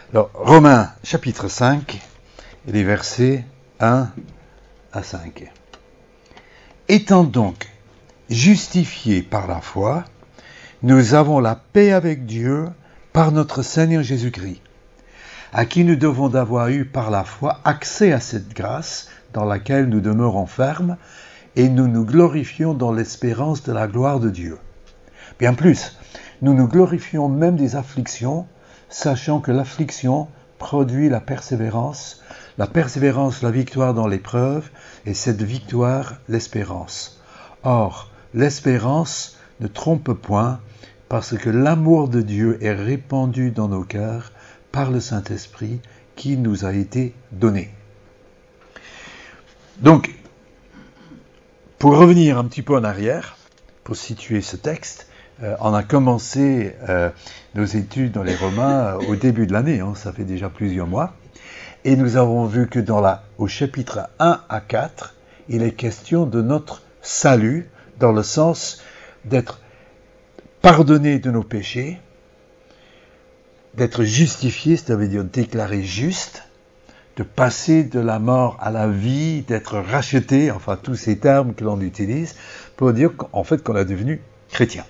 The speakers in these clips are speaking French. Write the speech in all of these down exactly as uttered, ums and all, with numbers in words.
Alors, Romains chapitre cinq, et les versets un à cinq. Étant donc justifiés par la foi, nous avons la paix avec Dieu par notre Seigneur Jésus-Christ, à qui nous devons d'avoir eu par la foi accès à cette grâce dans laquelle nous demeurons fermes et nous nous glorifions dans l'espérance de la gloire de Dieu. Bien plus, nous nous glorifions même des afflictions, sachant que l'affliction produit la persévérance, la persévérance la victoire dans l'épreuve, et cette victoire l'espérance. Or, l'espérance ne trompe point, parce que l'amour de Dieu est répandu dans nos cœurs par le Saint-Esprit qui nous a été donné. Donc, pour revenir un petit peu en arrière, pour situer ce texte, euh, on a commencé euh, nos études dans les Romains au début de l'année, hein, ça fait déjà plusieurs mois, et nous avons vu que dans la, au chapitre un à quatre, il est question de notre salut, dans le sens d'être pardonné de nos péchés, d'être justifié, ça veut dire déclaré juste, de passer de la mort à la vie, d'être racheté, enfin tous ces termes que l'on utilise, pour dire qu'en fait qu'on est devenu chrétien.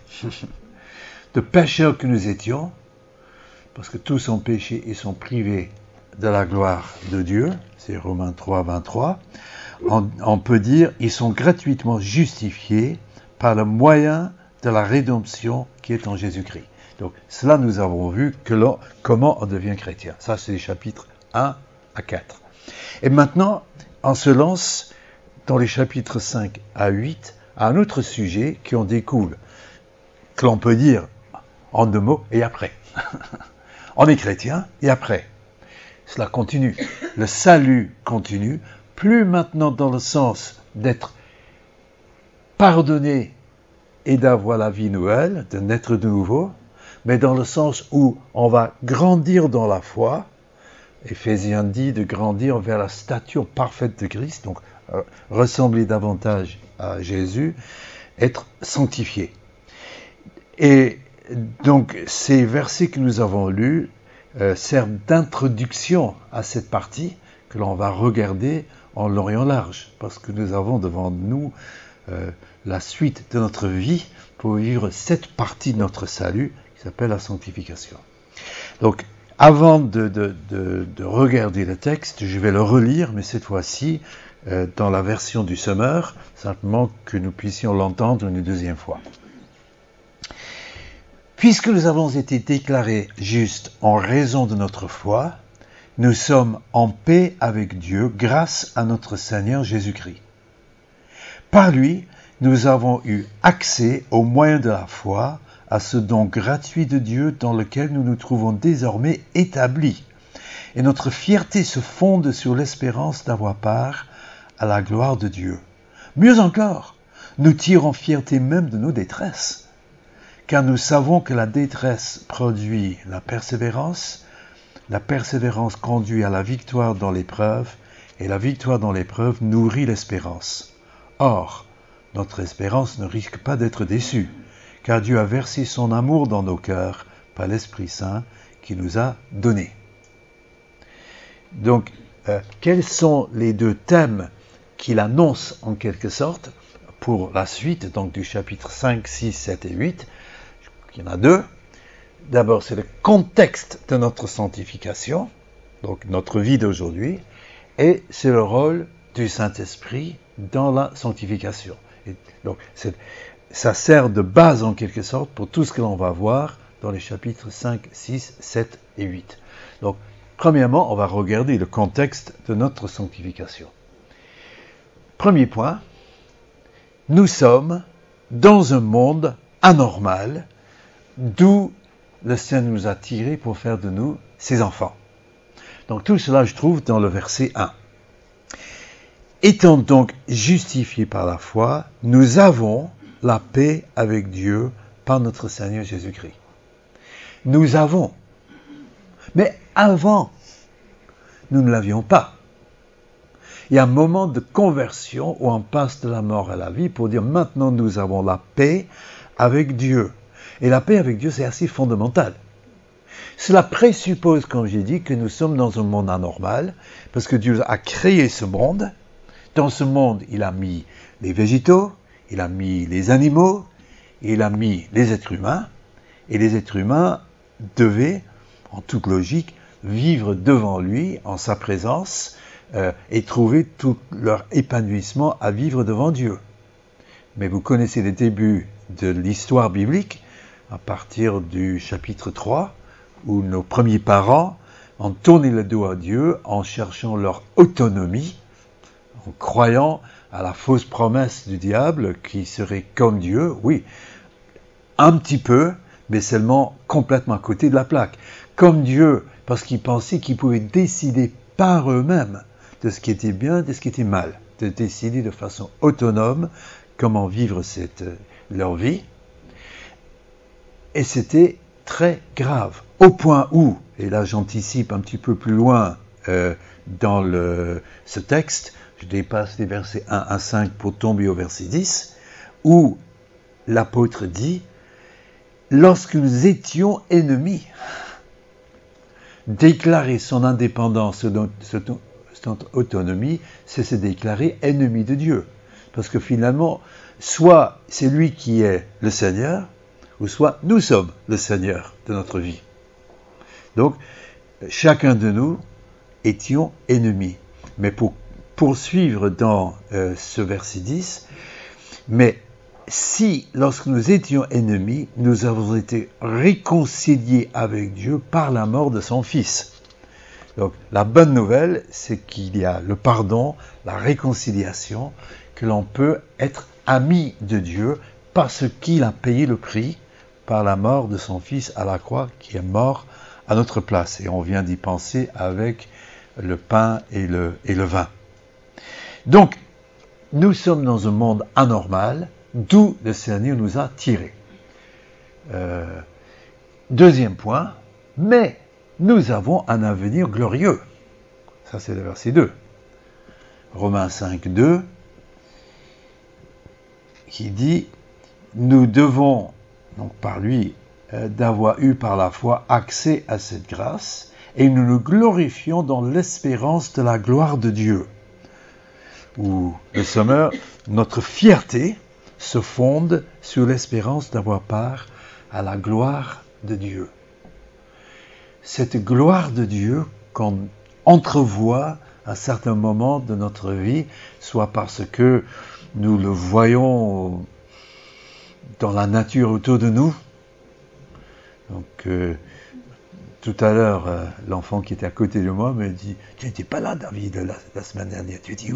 De pécheurs que nous étions, parce que tous ont péché et sont privés de la gloire de Dieu, c'est Romains trois, vingt-trois, on, on peut dire ils sont gratuitement justifiés par le moyen de la rédemption qui est en Jésus-Christ. Donc cela nous avons vu que l'on, comment on devient chrétien. Ça c'est les chapitres un à quatre. Et maintenant, on se lance dans les chapitres cinq à huit à un autre sujet qui en découle, que l'on peut dire en deux mots, et après. On est chrétien, et après. Cela continue. Le salut continue, plus maintenant dans le sens d'être pardonné et d'avoir la vie nouvelle, de naître de nouveau, mais dans le sens où on va grandir dans la foi. Éphésiens dit de grandir vers la stature parfaite de Christ, donc euh, ressembler davantage à Jésus, être sanctifié. Et donc ces versets que nous avons lus euh, servent d'introduction à cette partie que l'on va regarder en long et en large, parce que nous avons devant nous euh, la suite de notre vie pour vivre cette partie de notre salut qui s'appelle la sanctification. Donc, avant de, de, de, de regarder le texte, je vais le relire, mais cette fois-ci euh, dans la version du Semeur, simplement que nous puissions l'entendre une deuxième fois. Puisque nous avons été déclarés justes en raison de notre foi, nous sommes en paix avec Dieu grâce à notre Seigneur Jésus-Christ. Par lui, nous avons eu accès au moyen de la foi à ce don gratuit de Dieu dans lequel nous nous trouvons désormais établis. Et notre fierté se fonde sur l'espérance d'avoir part à la gloire de Dieu. Mieux encore, nous tirons fierté même de nos détresses, car nous savons que la détresse produit la persévérance, la persévérance conduit à la victoire dans l'épreuve, et la victoire dans l'épreuve nourrit l'espérance. Or, notre espérance ne risque pas d'être déçue, car Dieu a versé son amour dans nos cœurs par l'Esprit Saint qui nous a donné. Donc, euh, quels sont les deux thèmes qu'il annonce en quelque sorte pour la suite, donc du chapitre cinq, six, sept et huit? Il y en a deux. D'abord, c'est le contexte de notre sanctification, donc notre vie d'aujourd'hui, et c'est le rôle du Saint-Esprit dans la sanctification. Et donc, c'est, ça sert de base en quelque sorte pour tout ce que l'on va voir dans les chapitres cinq, six, sept et huit. Donc, premièrement, on va regarder le contexte de notre sanctification. Premier point, nous sommes dans un monde anormal, d'où le Seigneur nous a tirés pour faire de nous ses enfants. Donc tout cela, je trouve, dans le verset un. Étant donc justifiés par la foi, nous avons la paix avec Dieu par notre Seigneur Jésus-Christ. Nous avons. Mais avant, nous ne l'avions pas. Il y a un moment de conversion où on passe de la mort à la vie pour dire maintenant nous avons la paix avec Dieu. Et la paix avec Dieu, c'est assez fondamental. Cela présuppose, comme j'ai dit, que nous sommes dans un monde anormal, parce que Dieu a créé ce monde. Dans ce monde, il a mis les végétaux, il a mis les animaux, il a mis les êtres humains, et les êtres humains devaient, en toute logique, vivre devant lui, en sa présence, euh, et trouver tout leur épanouissement à vivre devant Dieu. Mais vous connaissez les débuts de l'histoire biblique, à partir du chapitre trois, où nos premiers parents ont tourné le dos à Dieu en cherchant leur autonomie, en croyant à la fausse promesse du diable qui serait comme Dieu, oui, un petit peu, mais seulement complètement à côté de la plaque. Comme Dieu, parce qu'ils pensaient qu'ils pouvaient décider par eux-mêmes de ce qui était bien, de ce qui était mal, de décider de façon autonome comment vivre cette, leur vie. Et c'était très grave, au point où, et là j'anticipe un petit peu plus loin euh, dans le, ce texte, je dépasse les versets un à cinq pour tomber au verset dix, où l'apôtre dit « Lorsque nous étions ennemis », déclarer son indépendance, son, son autonomie, c'est se déclarer ennemi de Dieu. Parce que finalement, soit c'est lui qui est le Seigneur, ou soit nous sommes le Seigneur de notre vie. Donc, chacun de nous étions ennemis. Mais pour poursuivre dans euh, ce verset dix, mais si, lorsque nous étions ennemis, nous avons été réconciliés avec Dieu par la mort de son Fils. Donc, la bonne nouvelle, c'est qu'il y a le pardon, la réconciliation, que l'on peut être ami de Dieu parce qu'il a payé le prix par la mort de son Fils à la croix, qui est mort à notre place. Et on vient d'y penser avec le pain et le, et le vin. Donc, nous sommes dans un monde anormal, d'où le Seigneur nous a tirés. Euh, deuxième point, mais nous avons un avenir glorieux. Ça, c'est le verset deux. Romains cinq, deux, qui dit, nous devons, donc par lui, euh, d'avoir eu par la foi accès à cette grâce, et nous nous glorifions dans l'espérance de la gloire de Dieu. Ou, le sommeur, notre fierté se fonde sur l'espérance d'avoir part à la gloire de Dieu. Cette gloire de Dieu qu'on entrevoit à certains moments de notre vie, soit parce que nous le voyons dans la nature autour de nous. Donc, euh, tout à l'heure, euh, l'enfant qui était à côté de moi me dit « Tu n'étais pas là, David, la, la semaine dernière, tu étais où ?»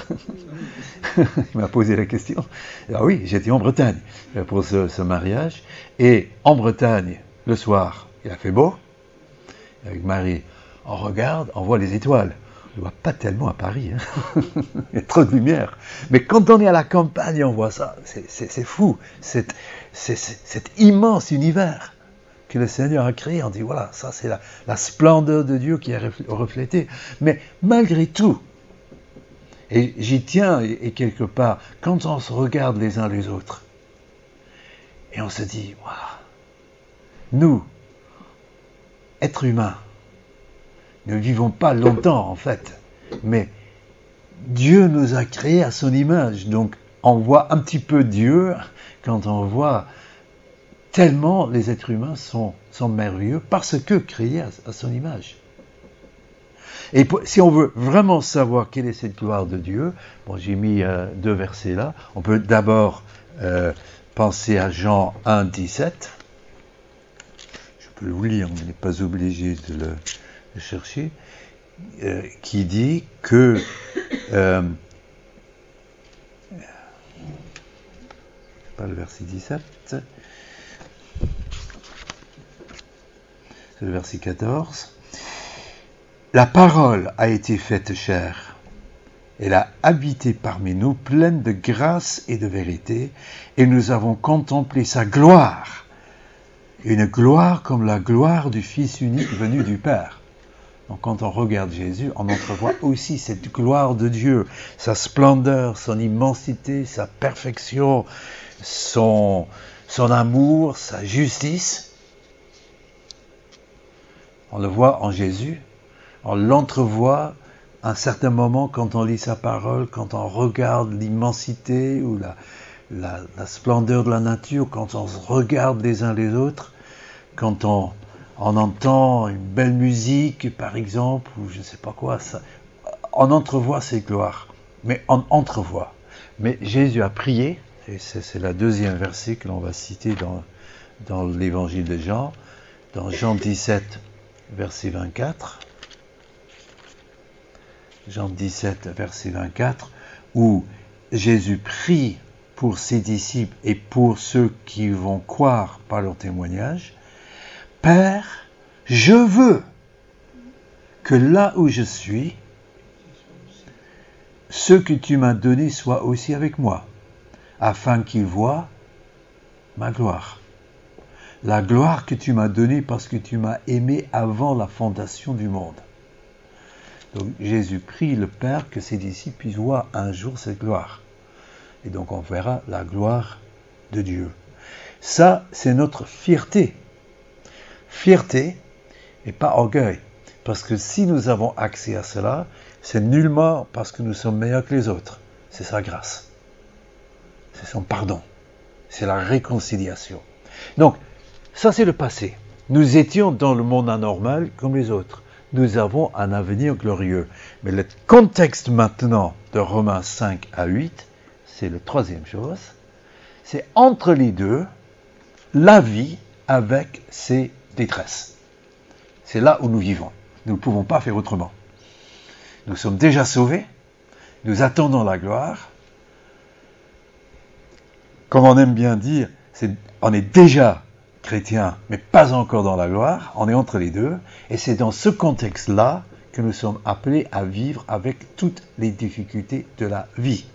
Il m'a posé la question. Ah oui, j'étais en Bretagne pour ce, ce mariage. Et en Bretagne, le soir, il a fait beau. Avec Marie, on regarde, on voit les étoiles. On ne voit pas tellement à Paris. Hein. Il y a trop de lumière. Mais quand on est à la campagne, on voit ça. C'est, c'est, c'est fou. C'est, c'est, c'est, cet immense univers que le Seigneur a créé. On dit, voilà, ça c'est la, la splendeur de Dieu qui est reflétée. Mais malgré tout, et j'y tiens, et, et quelque part, quand on se regarde les uns les autres, et on se dit, voilà, nous, êtres humains, ne vivons pas longtemps en fait, mais Dieu nous a créés à son image, donc on voit un petit peu Dieu quand on voit tellement les êtres humains sont, sont merveilleux parce que créés à, à son image. Et pour, si on veut vraiment savoir quelle est cette gloire de Dieu, bon, j'ai mis euh, deux versets là, on peut d'abord euh, penser à Jean un, dix-sept. Je peux vous lire, on n'est pas obligé de le chercher, euh, qui dit que euh, pas le verset dix-sept, c'est le verset quatorze. La parole a été faite chair. Elle a habité parmi nous, pleine de grâce et de vérité, et nous avons contemplé sa gloire, une gloire comme la gloire du Fils unique venu du Père. Donc quand on regarde Jésus, on entrevoit aussi cette gloire de Dieu, sa splendeur, son immensité, sa perfection, son, son amour, sa justice. On le voit en Jésus, on l'entrevoit à un certain moment quand on lit sa parole, quand on regarde l'immensité ou la, la, la splendeur de la nature, quand on se regarde les uns les autres, quand on, on entend une belle musique, par exemple, ou je ne sais pas quoi, ça, on entrevoit ses gloires, mais on entrevoit. Mais Jésus a prié, et c'est, c'est la deuxième verset que l'on va citer dans, dans l'évangile de Jean, dans Jean dix-sept, verset vingt-quatre. Jean dix-sept, verset vingt-quatre, où Jésus prie pour ses disciples et pour ceux qui vont croire par leur témoignage. « Père, je veux que là où je suis, ceux que tu m'as donnés soient aussi avec moi, afin qu'ils voient ma gloire. La gloire que tu m'as donnée parce que tu m'as aimé avant la fondation du monde. » Donc Jésus prie le Père que ses disciples puissent voir un jour cette gloire. Et donc on verra la gloire de Dieu. Ça, c'est notre fierté. Fierté et pas orgueil. Parce que si nous avons accès à cela, c'est nullement parce que nous sommes meilleurs que les autres. C'est sa grâce. C'est son pardon. C'est la réconciliation. Donc, ça c'est le passé. Nous étions dans le monde anormal comme les autres. Nous avons un avenir glorieux. Mais le contexte maintenant de Romains cinq à huit, c'est la troisième chose. C'est entre les deux, la vie avec ses détresses. C'est là où nous vivons. Nous ne pouvons pas faire autrement. Nous sommes déjà sauvés. Nous attendons la gloire. Comme on aime bien dire, c'est, on est déjà chrétien, mais pas encore dans la gloire. On est entre les deux. Et c'est dans ce contexte-là que nous sommes appelés à vivre avec toutes les difficultés de la vie.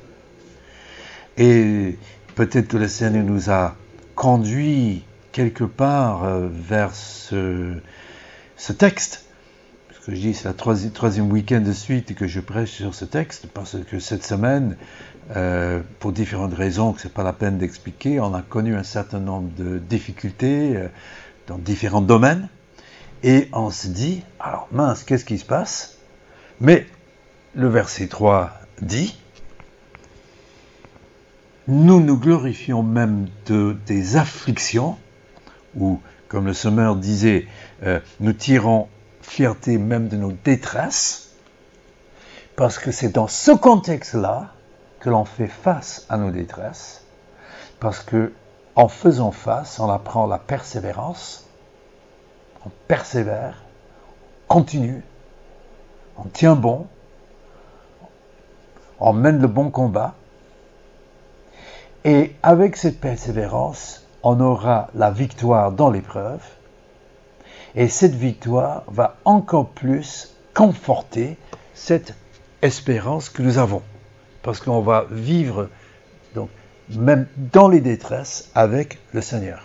Et peut-être que le Seigneur nous a conduits quelque part euh, vers ce, ce texte. Parce que je dis, c'est le troisième, troisième week-end de suite que je prêche sur ce texte, parce que cette semaine, euh, pour différentes raisons que ce n'est pas la peine d'expliquer, on a connu un certain nombre de difficultés euh, dans différents domaines. Et on se dit, alors mince, qu'est-ce qui se passe? Mais le verset trois dit, nous nous glorifions même de, des afflictions, ou comme le Sommeur disait, euh, nous tirons fierté même de nos détresses, parce que c'est dans ce contexte-là que l'on fait face à nos détresses, parce que en faisant face, on apprend la persévérance, on persévère, on continue, on tient bon, on mène le bon combat, et avec cette persévérance, on aura la victoire dans l'épreuve, et cette victoire va encore plus conforter cette espérance que nous avons, parce qu'on va vivre donc même dans les détresses avec le Seigneur.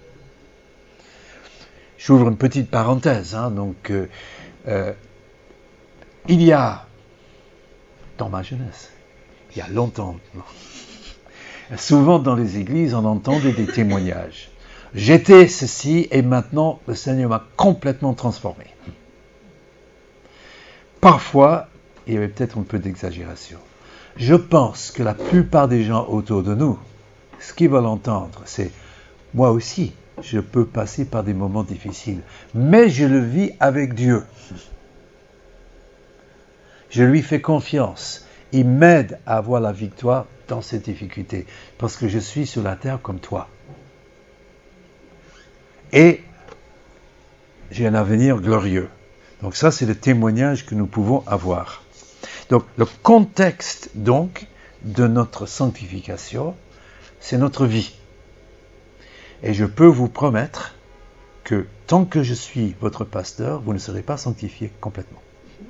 J'ouvre une petite parenthèse, hein, donc euh, euh, il y a dans ma jeunesse, il y a longtemps, souvent dans les églises, on entendait des témoignages. J'étais ceci et maintenant le Seigneur m'a complètement transformé. Parfois, il y avait peut-être un peu d'exagération. Je pense que la plupart des gens autour de nous, ce qu'ils veulent entendre, c'est « moi aussi, je peux passer par des moments difficiles, mais je le vis avec Dieu. Je lui fais confiance. Il m'aide à avoir la victoire dans ces difficultés, parce que je suis sur la terre comme toi. Et j'ai un avenir glorieux. » Donc ça, c'est le témoignage que nous pouvons avoir. Donc le contexte donc de notre sanctification, c'est notre vie. Et je peux vous promettre que tant que je suis votre pasteur, vous ne serez pas sanctifié complètement.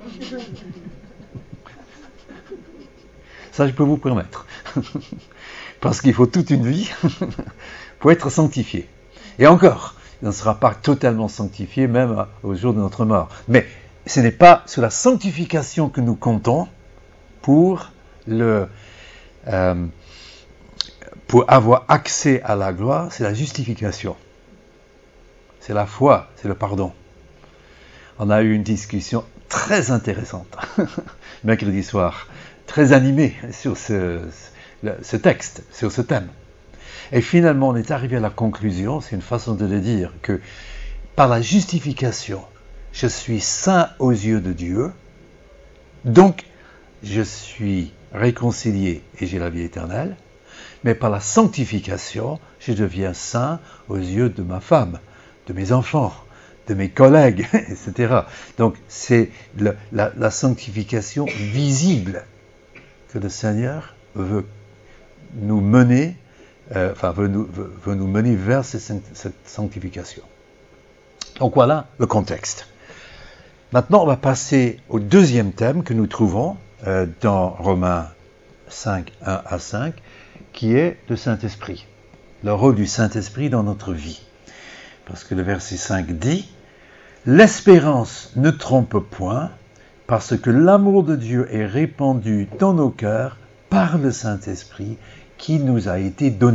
Ça, je peux vous promettre. Parce qu'il faut toute une vie pour être sanctifié. Et encore, il ne sera pas totalement sanctifié même au jour de notre mort. Mais ce n'est pas sur la sanctification que nous comptons pour, le, euh, pour avoir accès à la gloire, c'est la justification. C'est la foi, c'est le pardon. on a eu une discussion très intéressante, mercredi soir, très animée sur ce, ce texte, sur ce thème. Et finalement, on est arrivé à la conclusion, c'est une façon de le dire, que par la justification, je suis saint aux yeux de Dieu, donc je suis réconcilié et j'ai la vie éternelle, mais par la sanctification, je deviens saint aux yeux de ma femme, de mes enfants, de mes collègues, et cetera. Donc c'est le, la, la sanctification visible que le Seigneur veut nous mener, euh, enfin veut nous, veut, veut nous mener vers cette, cette sanctification. Donc voilà le contexte. Maintenant, on va passer au deuxième thème que nous trouvons euh, dans Romains cinq, un à cinq, qui est le Saint-Esprit, le rôle du Saint-Esprit dans notre vie. Parce que le verset cinq dit « L'espérance ne trompe point, parce que l'amour de Dieu est répandu dans nos cœurs par le Saint-Esprit qui nous a été donné. »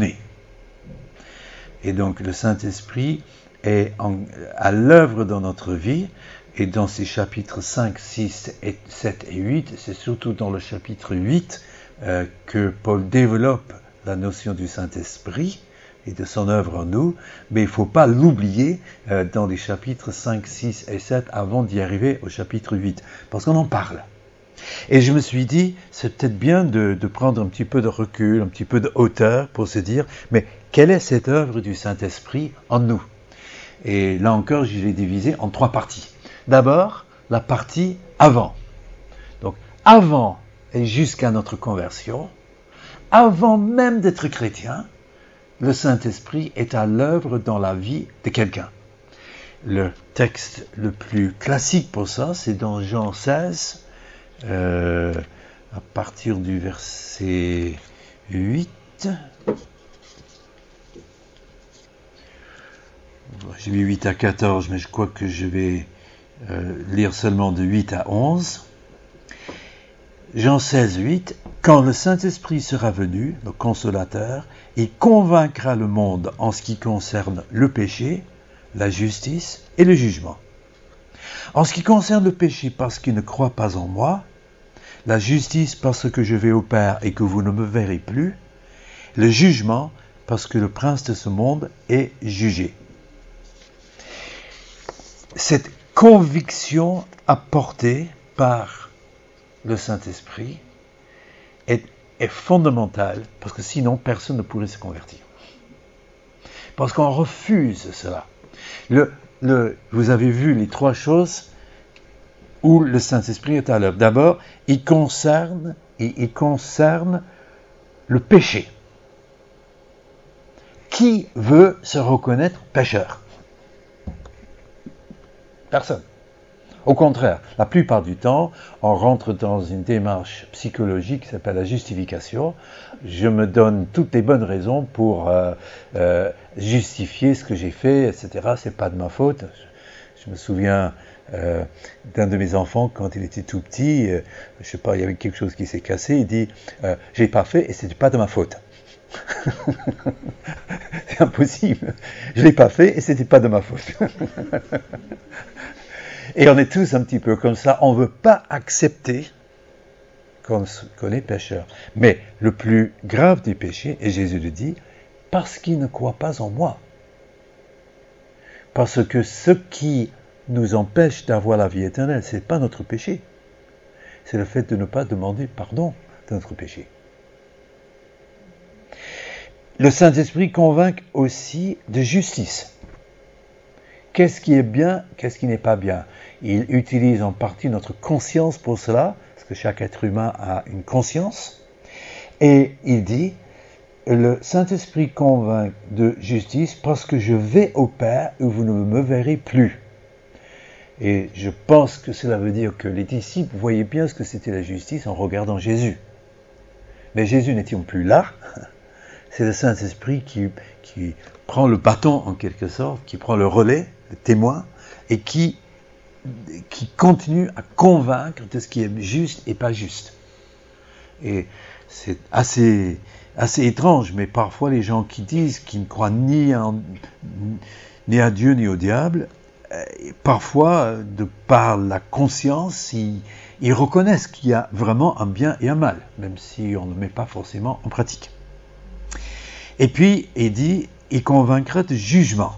Et donc le Saint-Esprit est en, à l'œuvre dans notre vie, et dans ces chapitres cinq, six, sept et huit, c'est surtout dans le chapitre huit euh, que Paul développe la notion du Saint-Esprit et de son œuvre en nous, mais il ne faut pas l'oublier euh, dans les chapitres cinq, six et sept avant d'y arriver au chapitre huit, parce qu'on en parle. Et je me suis dit, c'est peut-être bien de, de prendre un petit peu de recul, un petit peu de hauteur pour se dire, mais quelle est cette œuvre du Saint-Esprit en nous? Et là encore, je l'ai divisé en trois parties. D'abord, la partie avant. Donc, avant et jusqu'à notre conversion, avant même d'être chrétien, le Saint-Esprit est à l'œuvre dans la vie de quelqu'un. Le texte le plus classique pour ça, c'est dans Jean seize, euh, à partir du verset huit. J'ai mis huit à quatorze, mais je crois que je vais euh, lire seulement de huit à onze. Jean seize, huit. Quand le Saint-Esprit sera venu, le Consolateur, il convaincra le monde en ce qui concerne le péché, la justice et le jugement. En ce qui concerne le péché, parce qu'il ne croit pas en moi, la justice, parce que je vais au Père et que vous ne me verrez plus, le jugement, parce que le prince de ce monde est jugé. Cette conviction apportée par le Saint-Esprit est, est fondamentale, parce que sinon personne ne pourrait se convertir. Parce qu'on refuse cela. Le, le, vous avez vu les trois choses où le Saint-Esprit est à l'œuvre. D'abord, il concerne, il, il concerne le péché. Qui veut se reconnaître pécheur? Personne. Au contraire, la plupart du temps, on rentre dans une démarche psychologique qui s'appelle la justification. Je me donne toutes les bonnes raisons pour euh, euh, justifier ce que j'ai fait, et cetera. C'est pas de ma faute. Je, je me souviens euh, d'un de mes enfants, quand il était tout petit, euh, je sais pas, il y avait quelque chose qui s'est cassé, il dit euh, « j'ai pas fait et c'était pas de ma faute ». C'est impossible. Je l'ai pas fait et c'était pas de ma faute. Et on est tous un petit peu comme ça, on ne veut pas accepter qu'on, qu'on est pécheur. Mais le plus grave des péchés, et Jésus le dit, parce qu'il ne croit pas en moi. Parce que ce qui nous empêche d'avoir la vie éternelle, ce n'est pas notre péché. C'est le fait de ne pas demander pardon de notre péché. Le Saint-Esprit convainc aussi de justice. Qu'est-ce qui est bien, qu'est-ce qui n'est pas bien? Il utilise en partie notre conscience pour cela, parce que chaque être humain a une conscience. Et il dit, le Saint-Esprit convainc de justice parce que je vais au Père et vous ne me verrez plus. Et je pense que cela veut dire que les disciples voyaient bien ce que c'était la justice en regardant Jésus. Mais Jésus n'était plus là. C'est le Saint-Esprit qui, qui prend le bâton en quelque sorte, qui prend le relais, le témoin, et qui, qui continue à convaincre de ce qui est juste et pas juste. Et c'est assez, assez étrange, mais parfois les gens qui disent qu'ils ne croient ni, en, ni à Dieu ni au diable parfois, de par la conscience, ils, ils reconnaissent qu'il y a vraiment un bien et un mal, même si on ne le met pas forcément en pratique. Et puis, il dit, il convaincra de jugement.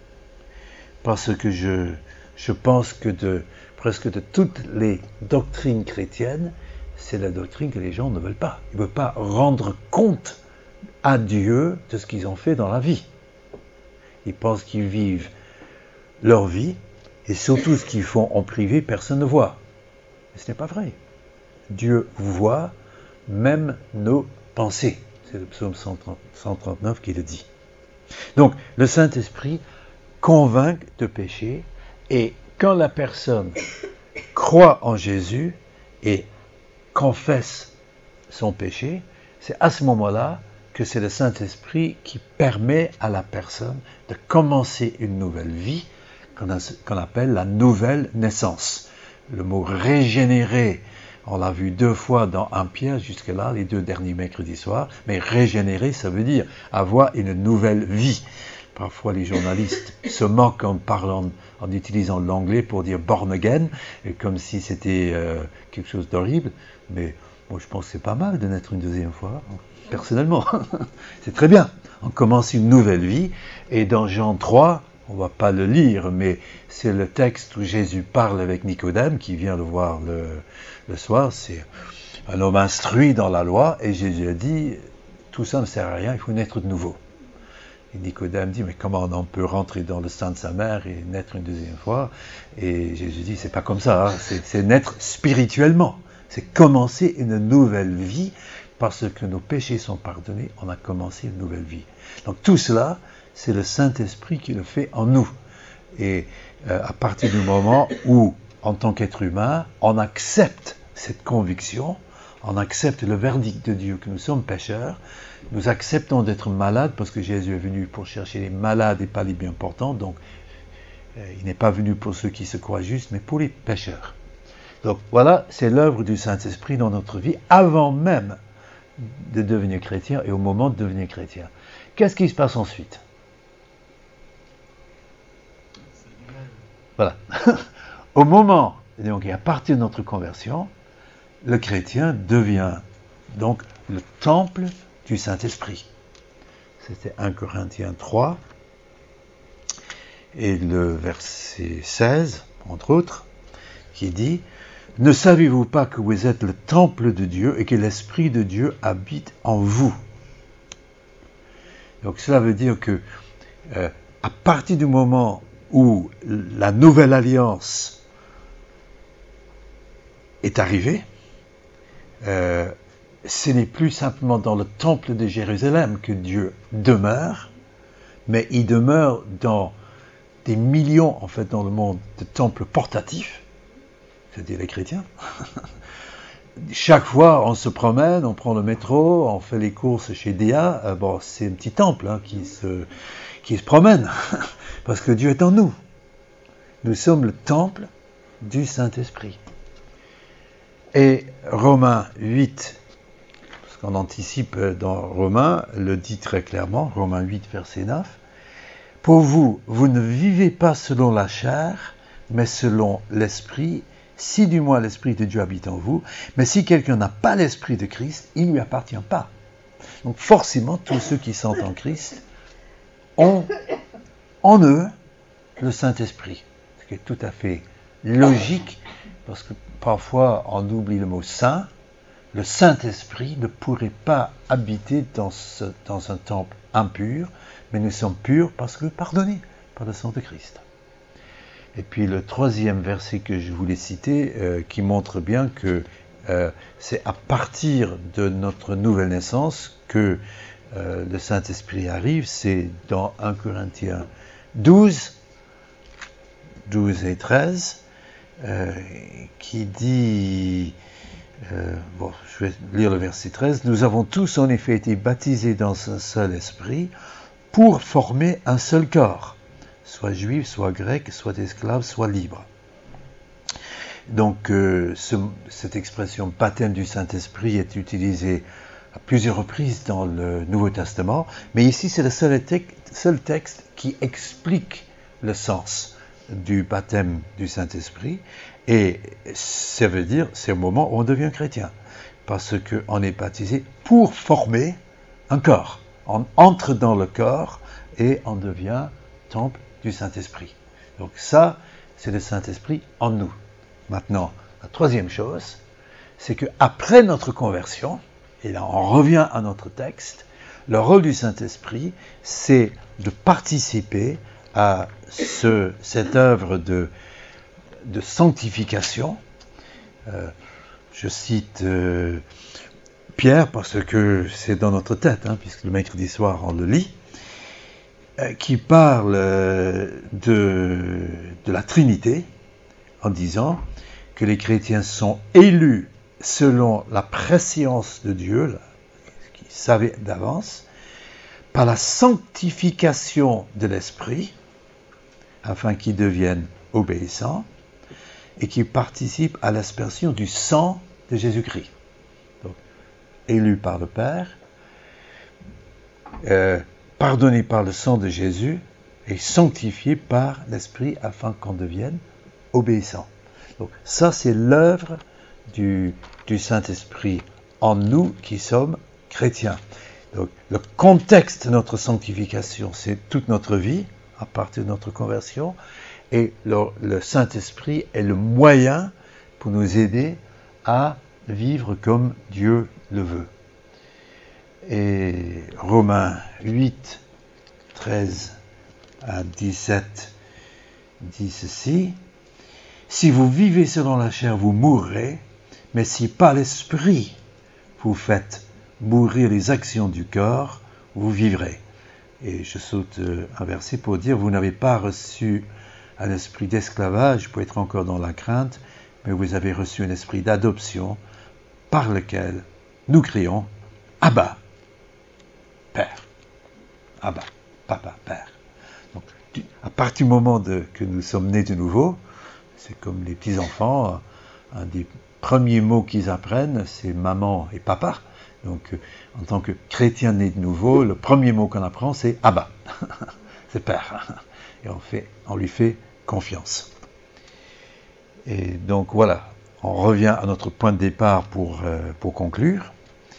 Parce que je, je pense que de, presque de toutes les doctrines chrétiennes, c'est la doctrine que les gens ne veulent pas. Ils ne veulent pas rendre compte à Dieu de ce qu'ils ont fait dans la vie. Ils pensent qu'ils vivent leur vie, et surtout ce qu'ils font en privé, personne ne voit. Mais ce n'est pas vrai. Dieu voit même nos pensées. C'est le psaume cent trente-neuf qui le dit. Donc, le Saint-Esprit convainc de péché, et quand la personne croit en Jésus et confesse son péché, c'est à ce moment-là que c'est le Saint-Esprit qui permet à la personne de commencer une nouvelle vie, qu'on appelle la nouvelle naissance. Le mot régénérer, on l'a vu deux fois dans un Pierre jusque-là, les deux derniers mercredis soirs, mais régénérer, ça veut dire avoir une nouvelle vie. Parfois, les journalistes se moquent en parlant, en utilisant l'anglais pour dire born again, comme si c'était euh, quelque chose d'horrible. Mais moi, je pense que c'est pas mal de naître une deuxième fois, personnellement. C'est très bien. On commence une nouvelle vie. Et dans Jean trois, on ne va pas le lire, mais c'est le texte où Jésus parle avec Nicodème, qui vient le voir le, le soir. C'est un homme instruit dans la loi. Et Jésus a dit, tout ça ne sert à rien, il faut naître de nouveau. Et Nicodème dit, mais comment on peut rentrer dans le sein de sa mère et naître une deuxième fois? Et Jésus dit, c'est pas comme ça, hein. c'est, c'est naître spirituellement. C'est commencer une nouvelle vie, parce que nos péchés sont pardonnés, on a commencé une nouvelle vie. Donc tout cela, c'est le Saint-Esprit qui le fait en nous. Et euh, à partir du moment où, en tant qu'être humain, on accepte cette conviction, on accepte le verdict de Dieu que nous sommes pécheurs, nous acceptons d'être malades parce que Jésus est venu pour chercher les malades et pas les bien portants, donc euh, il n'est pas venu pour ceux qui se croient justes, mais pour les pécheurs. Donc voilà, c'est l'œuvre du Saint-Esprit dans notre vie, avant même de devenir chrétien et au moment de devenir chrétien. Qu'est-ce qui se passe ensuite? Voilà. Au moment, donc à partir de notre conversion, le chrétien devient donc le temple du Saint-Esprit. C'était un Corinthiens trois, et le verset seize, entre autres, qui dit « Ne savez-vous pas que vous êtes le temple de Dieu et que l'Esprit de Dieu habite en vous ?» Donc cela veut dire que euh, à partir du moment où la nouvelle alliance est arrivée, euh, ce n'est plus simplement dans le temple de Jérusalem que Dieu demeure, mais il demeure dans des millions, en fait, dans le monde, de temples portatifs, c'est-à-dire les chrétiens. Chaque fois, on se promène, on prend le métro, on fait les courses chez Dia, euh, bon, c'est un petit temple hein, qui, se, qui se promène, parce que Dieu est en nous. Nous sommes le temple du Saint-Esprit. Et Romains huit, parce qu'on anticipe dans Romains, le dit très clairement, Romains huit, verset neuf, « Pour vous, vous ne vivez pas selon la chair, mais selon l'Esprit, si du moins l'Esprit de Dieu habite en vous, mais si quelqu'un n'a pas l'Esprit de Christ, il ne lui appartient pas. » Donc forcément, tous ceux qui sont en Christ ont en eux le Saint-Esprit, ce qui est tout à fait logique, parce que parfois on oublie le mot saint. Le Saint-Esprit ne pourrait pas habiter dans, ce, dans un temple impur, mais nous sommes purs parce que pardonnés par le sang de Christ. Et puis le troisième verset que je voulais citer, euh, qui montre bien que euh, c'est à partir de notre nouvelle naissance que euh, le Saint-Esprit arrive, c'est dans un Corinthiens douze, douze et treize, euh, qui dit, euh, bon, je vais lire le verset treize, « Nous avons tous en effet été baptisés dans un seul esprit pour former un seul corps, soit juif, soit grec, soit esclave, soit libre. » Donc, euh, ce, cette expression « baptême du Saint-Esprit » est utilisée à plusieurs reprises dans le Nouveau Testament, mais ici c'est le seul, te- seul texte qui explique le sens du baptême du Saint-Esprit, et ça veut dire c'est le moment où on devient chrétien, parce qu'on est baptisé pour former un corps. On entre dans le corps et on devient temple du Saint-Esprit. Donc ça, c'est le Saint-Esprit en nous. Maintenant, la troisième chose, c'est qu'après notre conversion, et là on revient à notre texte, le rôle du Saint-Esprit, c'est de participer à ce, cette œuvre de, de sanctification. Euh, je cite euh, Pierre, parce que c'est dans notre tête, hein, puisque le mercredi soir on le lit, euh, qui parle euh, de, de la Trinité, en disant que les chrétiens sont élus selon la prescience de Dieu, là, qu'ils savaient d'avance, par la sanctification de l'Esprit, afin qu'ils deviennent obéissants, et qu'ils participent à l'aspersion du sang de Jésus-Christ. Donc, élus par le Père, euh, pardonnés par le sang de Jésus, et sanctifiés par l'Esprit, afin qu'on devienne obéissants. Donc, ça, c'est l'œuvre du, du Saint-Esprit en nous qui sommes chrétiens. Donc, le contexte de notre sanctification, c'est toute notre vie, à partir de notre conversion, et le, le Saint-Esprit est le moyen pour nous aider à vivre comme Dieu le veut. Et Romains huit, treize à dix-sept dit ceci: si vous vivez selon la chair, vous mourrez, mais si par l'Esprit vous faites mourir les actions du corps, vous vivrez. Et je saute un verset pour dire, vous n'avez pas reçu un esprit d'esclavage pour être encore dans la crainte, mais vous avez reçu un esprit d'adoption par lequel nous crions Abba, Père. Abba, Papa, Père. Donc, à partir du moment de, que nous sommes nés de nouveau, c'est comme les petits-enfants, un des premiers mots qu'ils apprennent, c'est maman et papa. Donc, en tant que chrétien né de nouveau, le premier mot qu'on apprend, c'est Abba. C'est Père. Et on, fait, on lui fait confiance. Et donc, voilà. On revient à notre point de départ pour, euh, pour conclure.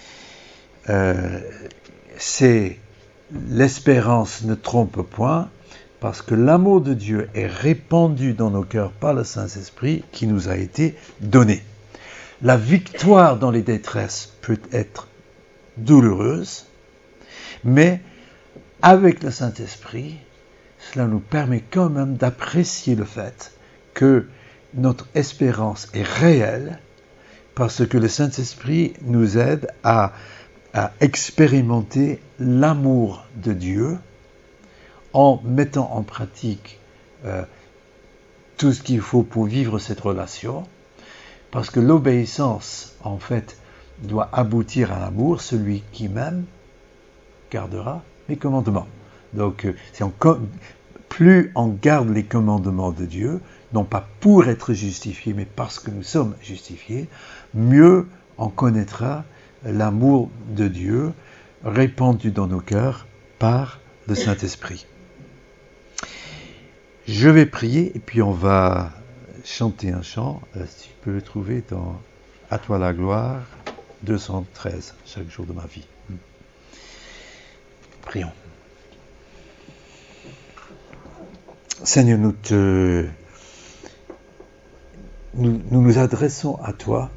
Euh, c'est l'espérance ne trompe point, parce que l'amour de Dieu est répandu dans nos cœurs par le Saint-Esprit qui nous a été donné. La victoire dans les détresses peut être douloureuse, mais avec le Saint-Esprit, cela nous permet quand même d'apprécier le fait que notre espérance est réelle, parce que le Saint-Esprit nous aide à, à expérimenter l'amour de Dieu, en mettant en pratique euh, tout ce qu'il faut pour vivre cette relation, parce que l'obéissance, en fait, doit aboutir à l'amour. Celui qui m'aime gardera mes commandements. Donc, euh, si on, plus on garde les commandements de Dieu, non pas pour être justifié, mais parce que nous sommes justifiés, mieux on connaîtra l'amour de Dieu répandu dans nos cœurs par le Saint-Esprit. Je vais prier et puis on va chanter un chant, euh, si tu peux le trouver dans « À toi la gloire » deux cent treize, chaque jour de ma vie. Prions. Seigneur, nous te, nous, nous nous adressons à toi.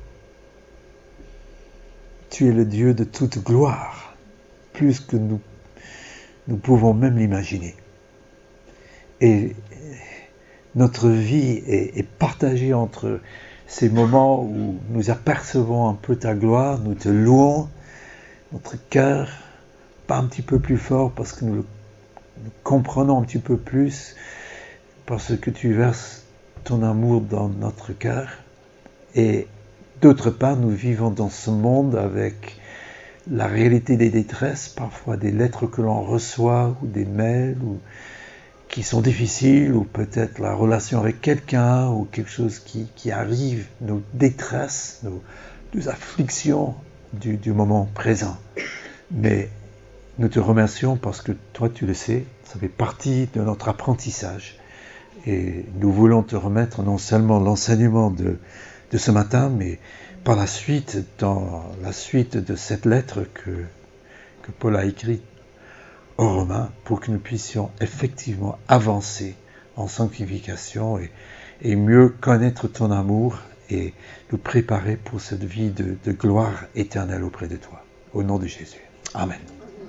Tu es le Dieu de toute gloire, plus que nous, nous pouvons même l'imaginer. Et notre vie est, est partagée entre ces moments où nous apercevons un peu ta gloire, nous te louons, notre cœur bat un petit peu plus fort parce que nous le nous comprenons un petit peu plus, parce que tu verses ton amour dans notre cœur. Et d'autre part, nous vivons dans ce monde avec la réalité des détresses, parfois des lettres que l'on reçoit, ou des mails, ou qui sont difficiles, ou peut-être la relation avec quelqu'un, ou quelque chose qui, qui arrive, nos détresses, nos, nos afflictions du, du moment présent. Mais nous te remercions parce que toi, tu le sais, ça fait partie de notre apprentissage. Et nous voulons te remettre non seulement l'enseignement de, de ce matin, mais par la suite, dans la suite de cette lettre que, que Paul a écrite aux Romains, pour que nous puissions effectivement avancer en sanctification et, et mieux connaître ton amour et nous préparer pour cette vie de, de gloire éternelle auprès de toi. Au nom de Jésus. Amen.